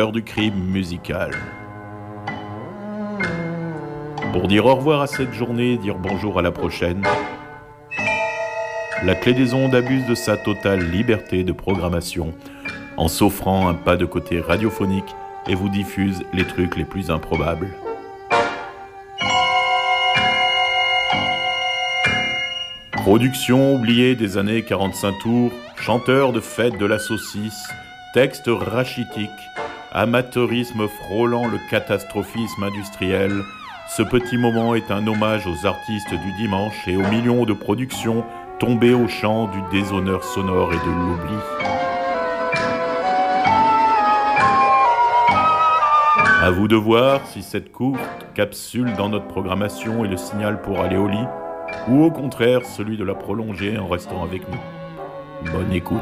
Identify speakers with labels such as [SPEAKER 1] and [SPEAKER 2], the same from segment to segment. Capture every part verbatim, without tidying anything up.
[SPEAKER 1] l'heure du crime musical. Pour dire au revoir à cette journée et dire bonjour à la prochaine, la Clé des Ondes abuse de sa totale liberté de programmation en s'offrant un pas de côté radiophonique et vous diffuse les trucs les plus improbables. Production oubliée des années quarante-cinq tours, chanteur de fête de la saucisse, texte rachitique, amateurisme frôlant le catastrophisme industriel, ce petit moment est un hommage aux artistes du dimanche et aux millions de productions tombées au champ du déshonneur sonore et de l'oubli. À vous de voir si cette courte capsule dans notre programmation est le signal pour aller au lit, ou au contraire celui de la prolonger en restant avec nous. Bonne écoute.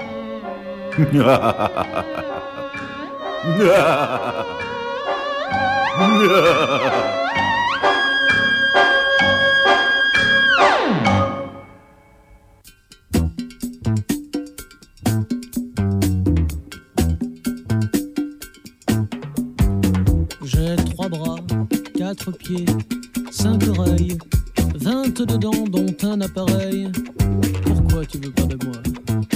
[SPEAKER 2] J'ai trois bras, quatre pieds, cinq oreilles, vingt-deux dents dont un appareil. Pourquoi tu veux pas de moi?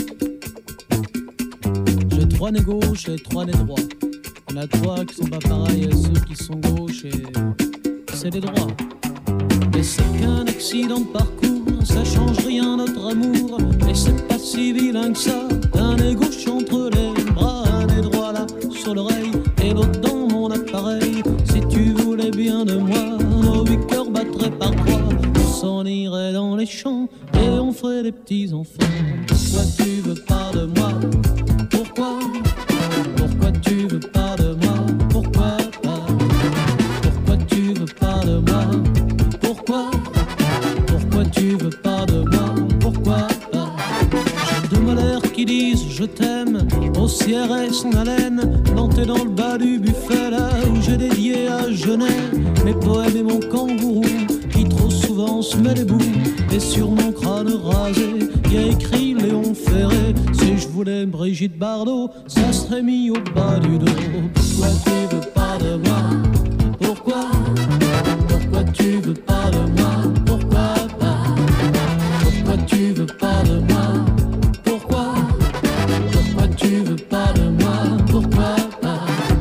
[SPEAKER 2] J'ai trois nez gauches et trois nez droits. On a trois qui sont pas pareils à ceux qui sont gauches et c'est des droits. Mais c'est qu'un accident de parcours, ça change rien notre amour. Et c'est pas si vilain que ça, un nez gauche entre les bras, un nez droit là sur l'oreille et l'autre dans mon appareil. Si tu voulais bien de moi, nos huit cœurs battraient par trois. On s'en irait dans les champs et on ferait des petits enfants. Pourquoi tu veux pas de moi? Pourquoi? Pourquoi tu veux pas de moi? Pourquoi pas? Pourquoi tu veux pas de moi? Pourquoi? Pourquoi tu veux pas de moi? Pourquoi pas? J'ai deux molaires qui disent je t'aime, au ciel son haleine, planté dans le bas du buffet là où j'ai dédié à Genève mes poèmes et mon kangourou qui trop souvent se met debout. Et sur mon crâne rasé y a écrit Léon Ferré. Si je voulais Brigitte Bardot, ça serait mis au bas du dos. Pourquoi tu veux pas de moi? Pourquoi? Pourquoi tu veux pas de moi? Pourquoi pas? Pourquoi tu veux pas de moi? Pourquoi? Pourquoi tu veux pas de moi? Pourquoi pas?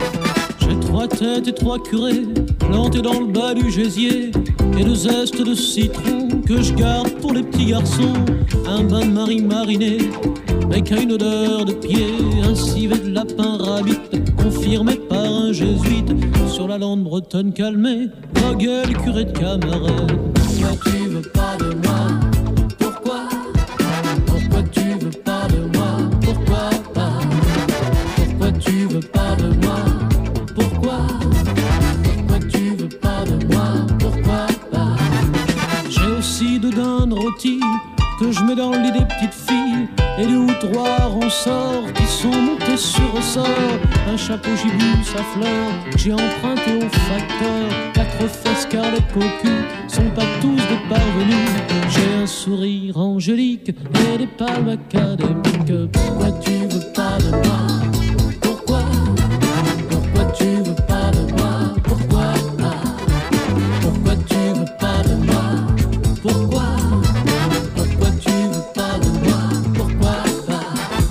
[SPEAKER 2] J'ai trois têtes et trois curés plantés dans le bas du gésier et deux zestes de citron que je garde pour les petits garçons. Un bain-marie mariné avec une odeur de pied, un civet de lapin rabbit confirmé par un jésuite sur la lande bretonne calmée, ma gueule curé de Camaret. Pourquoi tu veux pas de moi? Pourquoi? Pourquoi tu veux pas de moi? Pourquoi pas? Pourquoi tu veux pas de moi? Pourquoi? Pourquoi tu veux pas de moi? Pourquoi pas? J'ai aussi deux dindes rôties que je mets dans le lit des petites filles et deux ou trois rensorts qui sont montés sur ressort. Un chapeau gibus à fleurs que j'ai emprunté au facteur. Quatre fesses car les cocus sont pas tous des parvenus. J'ai un sourire angélique et des palmes académiques. Pourquoi tu veux pas de moi? Pourquoi? Pourquoi tu veux pas de moi? Pourquoi pas? Pourquoi tu veux pas de moi? Pourquoi? Pourquoi tu veux pas de moi? Pourquoi pas?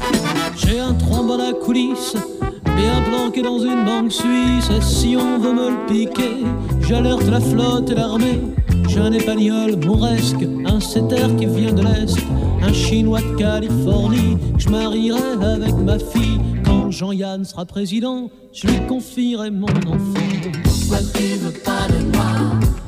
[SPEAKER 2] J'ai un trombe à la coulisse bien planqué dans une banque suisse. Et si on veut me le piquer, j'alerte la flotte et l'armée. J'ai un épagnol mauresque, un setter qui vient de l'Est, un chinois de Californie que je marierai avec ma fille. Quand Jean-Yann sera président, je lui confierai mon enfant. Pourquoi tu veux pas de moi?